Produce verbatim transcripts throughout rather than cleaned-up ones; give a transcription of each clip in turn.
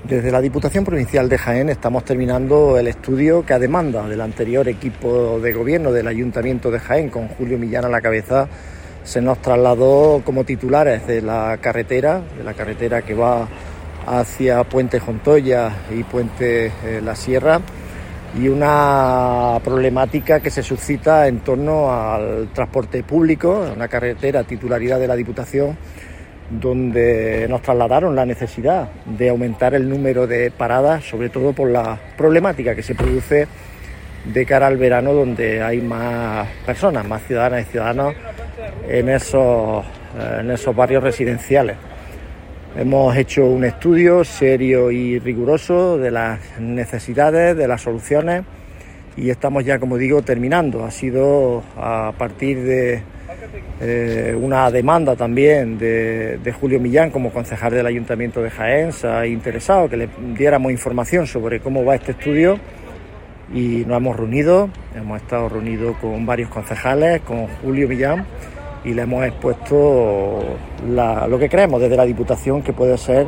Desde la Diputación Provincial de Jaén estamos terminando el estudio que a demanda del anterior equipo de gobierno del Ayuntamiento de Jaén, con Julio Millán a la cabeza, se nos trasladó como titulares de la carretera, de la carretera que va hacia Puente Jontoya y Puente eh, La Sierra, y una problemática que se suscita en torno al transporte público, una carretera titularidad de la Diputación, donde nos trasladaron la necesidad de aumentar el número de paradas, sobre todo por la problemática que se produce de cara al verano, donde hay más personas, más ciudadanas y ciudadanos en esos, en esos barrios residenciales. Hemos hecho un estudio serio y riguroso de las necesidades, de las soluciones, y estamos ya, como digo, terminando. Ha sido a partir de Eh, una demanda también de, de Julio Millán como concejal del Ayuntamiento de Jaén. Se ha interesado que le diéramos información sobre cómo va este estudio y nos hemos reunido, hemos estado reunidos con varios concejales, con Julio Millán, y le hemos expuesto la, lo que creemos desde la Diputación que puede ser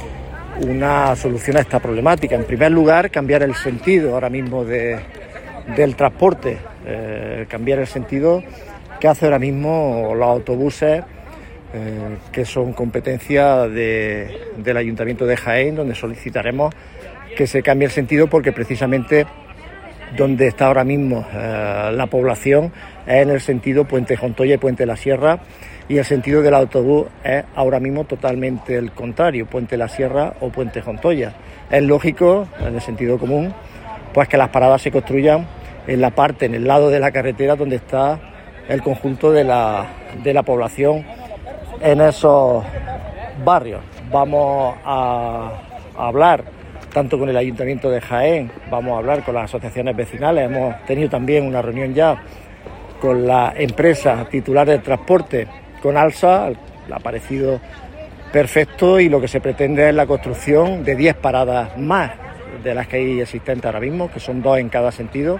una solución a esta problemática. En primer lugar, cambiar el sentido ahora mismo de, del transporte, eh, cambiar el sentido que hace ahora mismo los autobuses, eh, que son competencia de, del Ayuntamiento de Jaén, donde solicitaremos que se cambie el sentido, porque precisamente donde está ahora mismo eh, la población es en el sentido Puente Jontoya y Puente La Sierra, y el sentido del autobús es ahora mismo totalmente el contrario, Puente La Sierra o Puente Jontoya. Es lógico, en el sentido común, pues que las paradas se construyan en la parte, en el lado de la carretera donde está el conjunto de la, de la población en esos barrios. Vamos a, a hablar tanto con el Ayuntamiento de Jaén, vamos a hablar con las asociaciones vecinales. Hemos tenido también una reunión ya con la empresa titular del transporte, con ALSA. Le ha parecido perfecto, y lo que se pretende es la construcción de diez paradas más de las que hay existentes ahora mismo, que son dos en cada sentido,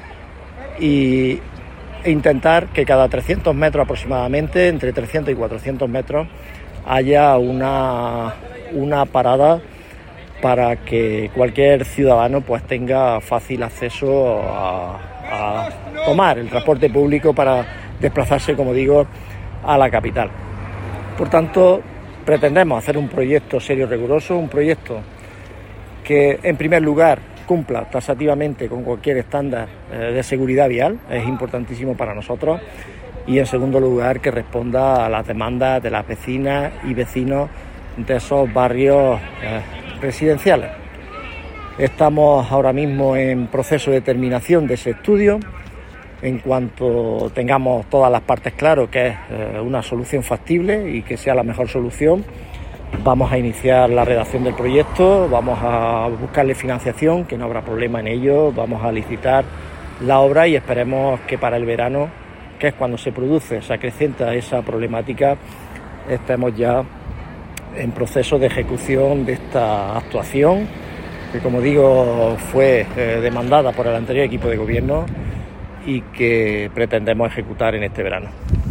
y e intentar que cada trescientos metros aproximadamente, entre trescientos y cuatrocientos metros, haya una, una parada para que cualquier ciudadano pues tenga fácil acceso a, a tomar el transporte público para desplazarse, como digo, a la capital. Por tanto, pretendemos hacer un proyecto serio y riguroso, un proyecto que, en primer lugar, cumpla taxativamente con cualquier estándar eh, de seguridad vial, es importantísimo para nosotros, y en segundo lugar que responda a las demandas de las vecinas y vecinos de esos barrios eh, residenciales. Estamos ahora mismo en proceso de terminación de ese estudio. En cuanto tengamos todas las partes claras que es eh, una solución factible y que sea la mejor solución, vamos a iniciar la redacción del proyecto, vamos a buscarle financiación, que no habrá problema en ello, vamos a licitar la obra y esperemos que para el verano, que es cuando se produce, se acrecienta esa problemática, estemos ya en proceso de ejecución de esta actuación, que, como digo, fue eh, demandada por el anterior equipo de gobierno y que pretendemos ejecutar en este verano.